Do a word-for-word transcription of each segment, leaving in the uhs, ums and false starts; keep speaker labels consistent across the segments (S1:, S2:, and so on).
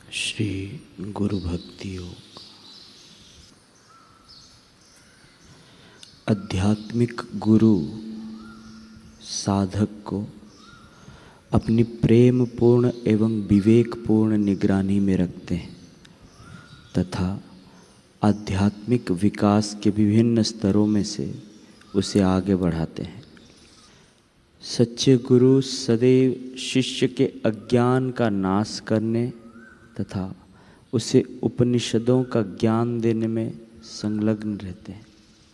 S1: श्री गुरु भक्ति योग। आध्यात्मिक गुरु साधक को अपनी प्रेम पूर्ण एवं विवेकपूर्ण निगरानी में रखते हैं तथा आध्यात्मिक विकास के विभिन्न स्तरों में से उसे आगे बढ़ाते हैं। सच्चे गुरु सदैव शिष्य के अज्ञान का नाश करने तथा उसे उपनिषदों का ज्ञान देने में संलग्न रहते हैं।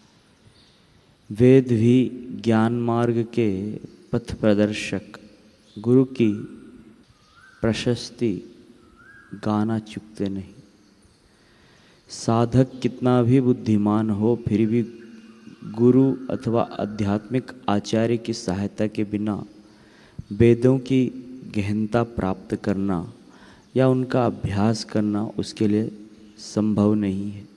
S1: वेद भी ज्ञान मार्ग के पथ प्रदर्शक गुरु की प्रशस्ति गाना चूकते नहीं। साधक कितना भी बुद्धिमान हो फिर भी गुरु अथवा आध्यात्मिक आचार्य की सहायता के बिना वेदों की गहनता प्राप्त करना या उनका अभ्यास करना उसके लिए संभव नहीं है।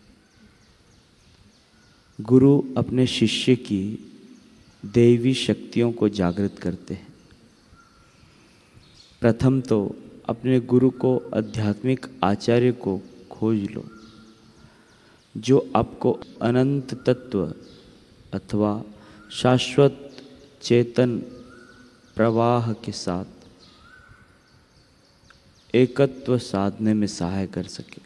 S1: गुरु अपने शिष्य की दैवी शक्तियों को जागृत करते हैं। प्रथम तो अपने गुरु को आध्यात्मिक आचार्य को खोज लो जो आपको अनंत तत्व अथवा शाश्वत चेतन प्रवाह के साथ एकत्व साधने में सहाय कर सके।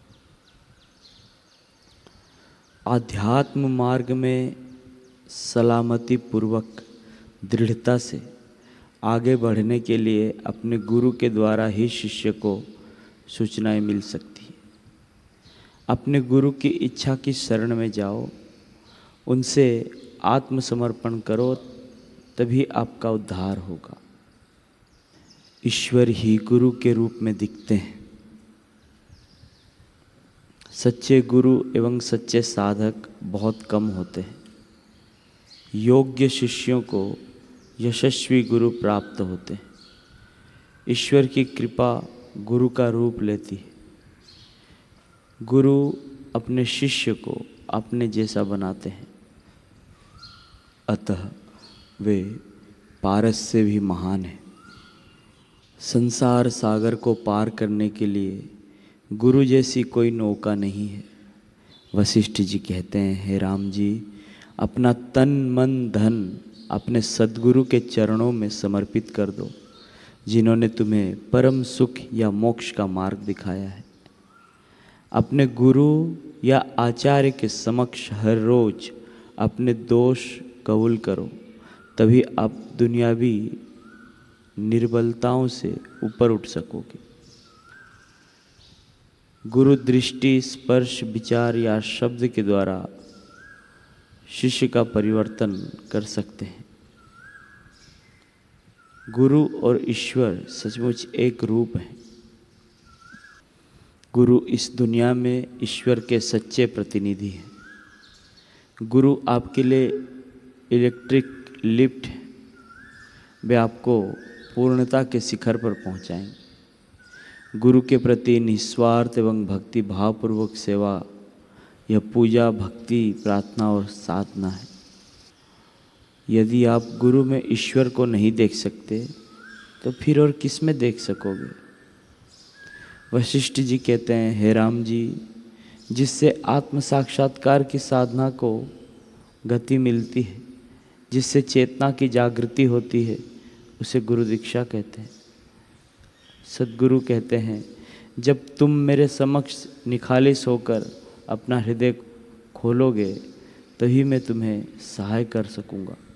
S1: आध्यात्म मार्ग में सलामती पूर्वक दृढ़ता से आगे बढ़ने के लिए अपने गुरु के द्वारा ही शिष्य को सूचनाएं मिल सकती है। अपने गुरु की इच्छा की शरण में जाओ, उनसे आत्मसमर्पण करो, तभी आपका उद्धार होगा। ईश्वर ही गुरु के रूप में दिखते हैं। सच्चे गुरु एवं सच्चे साधक बहुत कम होते हैं। योग्य शिष्यों को यशस्वी गुरु प्राप्त होते हैं। ईश्वर की कृपा गुरु का रूप लेती है। गुरु अपने शिष्य को अपने जैसा बनाते हैं, अतः वे पारस से भी महान हैं। संसार सागर को पार करने के लिए गुरु जैसी कोई नौका नहीं है। वशिष्ठ जी कहते हैं, हे राम जी, अपना तन मन धन अपने सद्गुरु के चरणों में समर्पित कर दो, जिन्होंने तुम्हें परम सुख या मोक्ष का मार्ग दिखाया है। अपने गुरु या आचार्य के समक्ष हर रोज अपने दोष कबूल करो, तभी आप दुनियावी निर्बलताओं से ऊपर उठ सकोगे। गुरु दृष्टि, स्पर्श, विचार या शब्द के द्वारा शिष्य का परिवर्तन कर सकते हैं। गुरु और ईश्वर सचमुच एक रूप है। गुरु इस दुनिया में ईश्वर के सच्चे प्रतिनिधि हैं। गुरु आपके लिए इलेक्ट्रिक लिफ्ट है। वे आपको पूर्णता के शिखर पर पहुंचाएंगे। गुरु के प्रति निस्वार्थ एवं भक्ति भावपूर्वक सेवा यह पूजा, भक्ति, प्रार्थना और साधना है। यदि आप गुरु में ईश्वर को नहीं देख सकते तो फिर और किस में देख सकोगे। वशिष्ठ जी कहते हैं, हे राम जी, जिससे आत्म साक्षात्कार की साधना को गति मिलती है, जिससे चेतना की जागृति होती है, उसे गुरु दीक्षा कहते हैं। सद्गुरु कहते हैं, जब तुम मेरे समक्ष निखालिस होकर अपना हृदय खोलोगे तभी मैं तुम्हें सहाय कर सकूंगा।